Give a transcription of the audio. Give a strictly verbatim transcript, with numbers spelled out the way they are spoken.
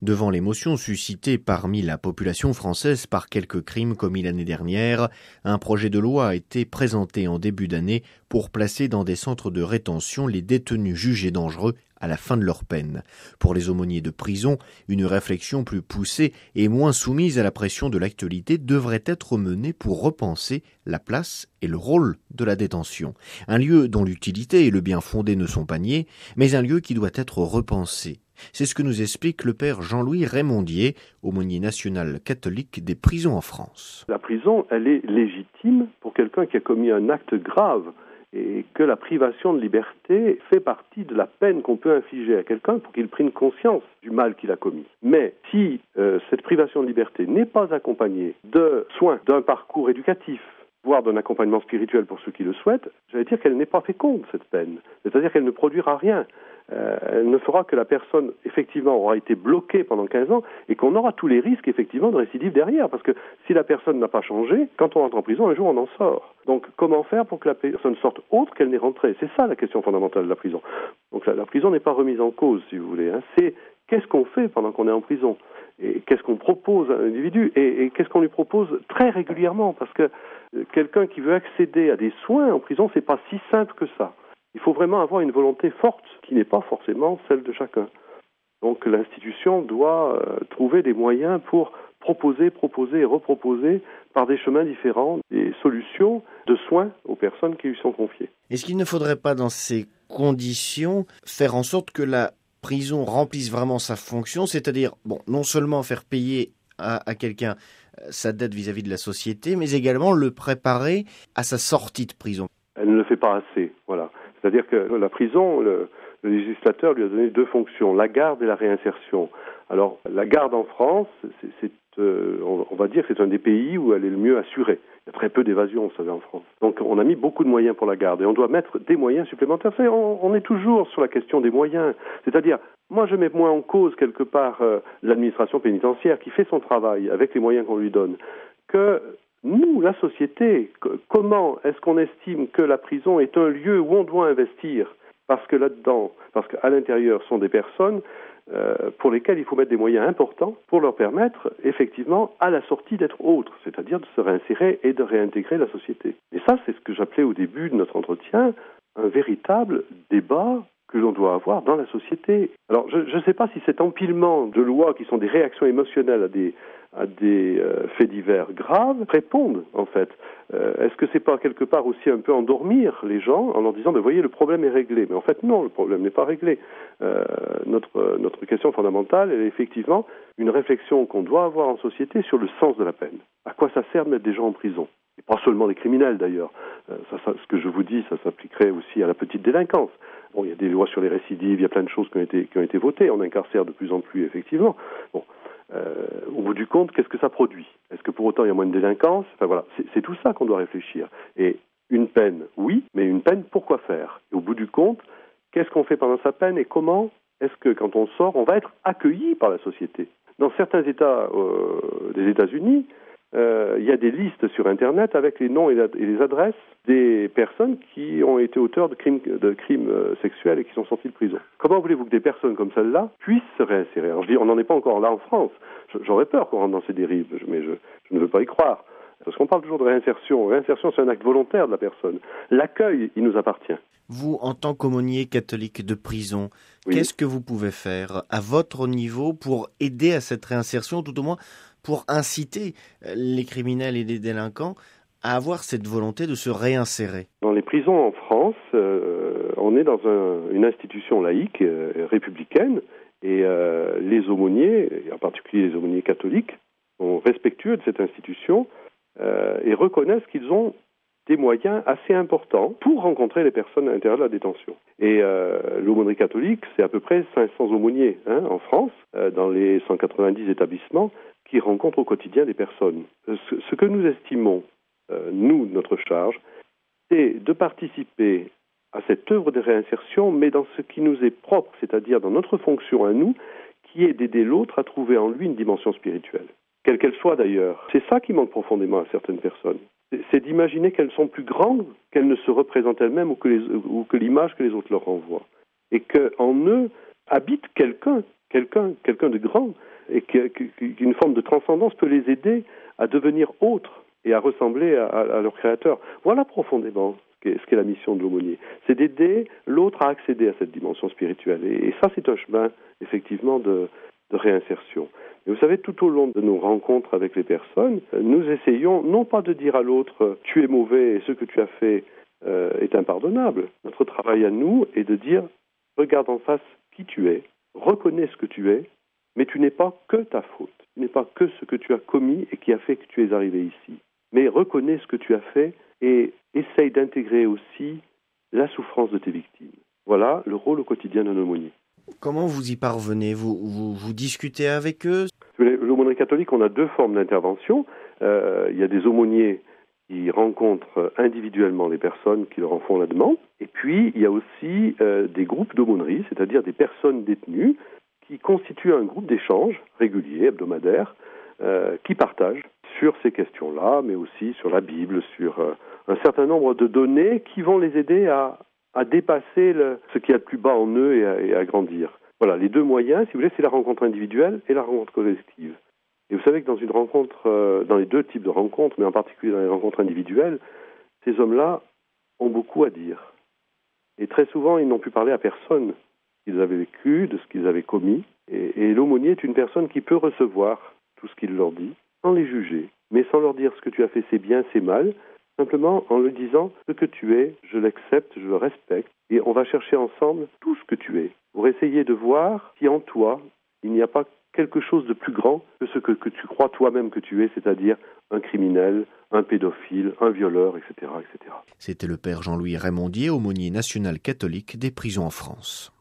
Devant l'émotion suscitée parmi la population française par quelques crimes commis l'année dernière, un projet de loi a été présenté en début d'année pour placer dans des centres de rétention les détenus jugés dangereux à la fin de leur peine. Pour les aumôniers de prison, une réflexion plus poussée et moins soumise à la pression de l'actualité devrait être menée pour repenser la place et le rôle de la détention. Un lieu dont l'utilité et le bien fondé ne sont pas niés, mais un lieu qui doit être repensé. C'est ce que nous explique le père Jean-Louis Raymondier, aumônier national catholique des prisons en France. La prison, elle est légitime pour quelqu'un qui a commis un acte grave et que la privation de liberté fait partie de la peine qu'on peut infliger à quelqu'un pour qu'il prenne conscience du mal qu'il a commis. Mais si euh, cette privation de liberté n'est pas accompagnée de soins, d'un parcours éducatif, voire d'un accompagnement spirituel pour ceux qui le souhaitent, j'allais dire qu'elle n'est pas féconde, cette peine. C'est-à-dire qu'elle ne produira rien. Euh, elle ne fera que la personne, effectivement, aura été bloquée pendant quinze ans et qu'on aura tous les risques, effectivement, de récidive derrière. Parce que si la personne n'a pas changé, quand on rentre en prison, un jour, on en sort. Donc, comment faire pour que la personne sorte autre qu'elle n'est rentrée ? C'est ça la question fondamentale de la prison. Donc, la, la prison n'est pas remise en cause, si vous voulez. Hein. C'est qu'est-ce qu'on fait pendant qu'on est en prison ? Et qu'est-ce qu'on propose à l'individu ? Et, et qu'est-ce qu'on lui propose très régulièrement ? Parce que euh, quelqu'un qui veut accéder à des soins en prison, c'est pas si simple que ça. Il faut vraiment avoir une volonté forte qui n'est pas forcément celle de chacun. Donc l'institution doit euh, trouver des moyens pour proposer, proposer et reproposer par des chemins différents des solutions de soins aux personnes qui lui sont confiées. Est-ce qu'il ne faudrait pas, dans ces conditions, faire en sorte que la prison remplisse vraiment sa fonction, c'est-à-dire, bon, non seulement faire payer à, à quelqu'un sa dette vis-à-vis de la société, mais également le préparer à sa sortie de prison ? Elle ne le fait pas assez, voilà. C'est-à-dire que la prison, le, le législateur lui a donné deux fonctions, la garde et la réinsertion. Alors, la garde en France, c'est, c'est, euh, on, on va dire que c'est un des pays où elle est le mieux assurée. Il y a très peu d'évasion, vous savez, en France. Donc, on a mis beaucoup de moyens pour la garde et on doit mettre des moyens supplémentaires. C'est, on, on est toujours sur la question des moyens. C'est-à-dire, moi, je mets moins en cause, quelque part, euh, l'administration pénitentiaire qui fait son travail avec les moyens qu'on lui donne, que nous, la société, comment est-ce qu'on estime que la prison est un lieu où on doit investir ? Parce que là-dedans, parce qu'à l'intérieur sont des personnes euh, pour lesquelles il faut mettre des moyens importants pour leur permettre, effectivement, à la sortie d'être autres, c'est-à-dire de se réinsérer et de réintégrer la société. Et ça, c'est ce que j'appelais au début de notre entretien un véritable débat que l'on doit avoir dans la société. Alors, je ne sais pas si cet empilement de lois qui sont des réactions émotionnelles à des, à des euh, faits divers graves répondent, en fait. Euh, est-ce que c'est pas quelque part aussi un peu endormir les gens en leur disant, ben, voyez, le problème est réglé. Mais en fait, non, le problème n'est pas réglé. Euh, notre, notre question fondamentale, elle est effectivement une réflexion qu'on doit avoir en société sur le sens de la peine. À quoi ça sert de mettre des gens en prison ? Et pas seulement des criminels, d'ailleurs. Euh, ça, ça, ce que je vous dis, ça s'appliquerait aussi à la petite délinquance. Bon, il y a des lois sur les récidives, il y a plein de choses qui ont été, qui ont été votées. On incarcère de plus en plus, effectivement. Bon, euh, au bout du compte, qu'est-ce que ça produit ? Est-ce que pour autant il y a moins de délinquance ? Enfin voilà, c'est, c'est tout ça qu'on doit réfléchir. Et une peine, oui, mais une peine, pourquoi faire ? Et au bout du compte, qu'est-ce qu'on fait pendant sa peine et comment est-ce que, quand on sort, on va être accueilli par la société ? Dans certains États euh, des États-Unis, Euh, il y a des listes sur Internet avec les noms et, la, et les adresses des personnes qui ont été auteurs de crimes, de crimes euh, sexuels et qui sont sortis de prison. Comment voulez-vous que des personnes comme celle-là puissent se réinsérer ? Alors je dis, on n'en est pas encore là en France. J'aurais peur qu'on rentre dans ces dérives, mais je, je ne veux pas y croire. Parce qu'on parle toujours de réinsertion. Réinsertion, c'est un acte volontaire de la personne. L'accueil, il nous appartient. Vous, en tant qu'aumônier catholique de prison, oui. Qu'est-ce que vous pouvez faire à votre niveau pour aider à cette réinsertion, tout au moins pour inciter les criminels et les délinquants à avoir cette volonté de se réinsérer ? Dans les prisons en France, euh, on est dans un, une institution laïque, euh, républicaine, et euh, les aumôniers, et en particulier les aumôniers catholiques, sont respectueux de cette institution euh, et reconnaissent qu'ils ont des moyens assez importants pour rencontrer les personnes à l'intérieur de la détention. Et euh, l'aumônerie catholique, c'est à peu près cinq cents aumôniers hein, en France, euh, dans les cent quatre-vingt-dix établissements, qui rencontrent au quotidien des personnes. Ce, ce que nous estimons, euh, nous, notre charge, c'est de participer à cette œuvre de réinsertion, mais dans ce qui nous est propre, c'est-à-dire dans notre fonction à nous, qui est d'aider l'autre à trouver en lui une dimension spirituelle. Quelle qu'elle soit d'ailleurs. C'est ça qui manque profondément à certaines personnes. C'est, c'est d'imaginer qu'elles sont plus grandes qu'elles ne se représentent elles-mêmes ou que, les, ou que l'image que les autres leur renvoient. Et qu'en eux habite quelqu'un, quelqu'un, quelqu'un de grand, et qu'une forme de transcendance peut les aider à devenir autres et à ressembler à, à leur créateur. Voilà profondément ce qu'est, ce qu'est la mission de l'aumônier. C'est d'aider l'autre à accéder à cette dimension spirituelle. Et, et ça, c'est un chemin, effectivement, de, de réinsertion. Et vous savez, tout au long de nos rencontres avec les personnes, nous essayons non pas de dire à l'autre « tu es mauvais et ce que tu as fait euh, est impardonnable ». Notre travail à nous est de dire « regarde en face qui tu es, reconnais ce que tu es, mais tu n'es pas que ta faute. Tu n'es pas que ce que tu as commis et qui a fait que tu es arrivé ici. Mais reconnais ce que tu as fait et essaye d'intégrer aussi la souffrance de tes victimes. » Voilà le rôle au quotidien d'un aumônier. Comment vous y parvenez ? vous, vous, vous discutez avec eux ? L'aumônerie catholique, on a deux formes d'intervention. Euh, il y a des aumôniers qui rencontrent individuellement les personnes qui leur en font la demande. Et puis, il y a aussi euh, des groupes d'aumônerie, c'est-à-dire des personnes détenues qui constituent un groupe d'échange régulier, hebdomadaire, euh, qui partagent sur ces questions-là, mais aussi sur la Bible, sur euh, un certain nombre de données qui vont les aider à, à dépasser le, ce qu'il y a de plus bas en eux et à, et à grandir. Voilà, les deux moyens, si vous voulez, c'est la rencontre individuelle et la rencontre collective. Et vous savez que dans une rencontre, euh, dans les deux types de rencontres, mais en particulier dans les rencontres individuelles, ces hommes-là ont beaucoup à dire. Et très souvent, ils n'ont pu parler à personne de ce qu'ils avaient vécu, de ce qu'ils avaient commis. Et, et l'aumônier est une personne qui peut recevoir tout ce qu'il leur dit, sans les juger, mais sans leur dire ce que tu as fait c'est bien, c'est mal, simplement en lui disant ce que tu es, je l'accepte, je le respecte, et on va chercher ensemble tout ce que tu es, pour essayer de voir si en toi, il n'y a pas quelque chose de plus grand que ce que, que tu crois toi-même que tu es, c'est-à-dire un criminel, un pédophile, un violeur, et cetera, et cetera. C'était le père Jean-Louis Raymondier, aumônier national catholique des prisons en France.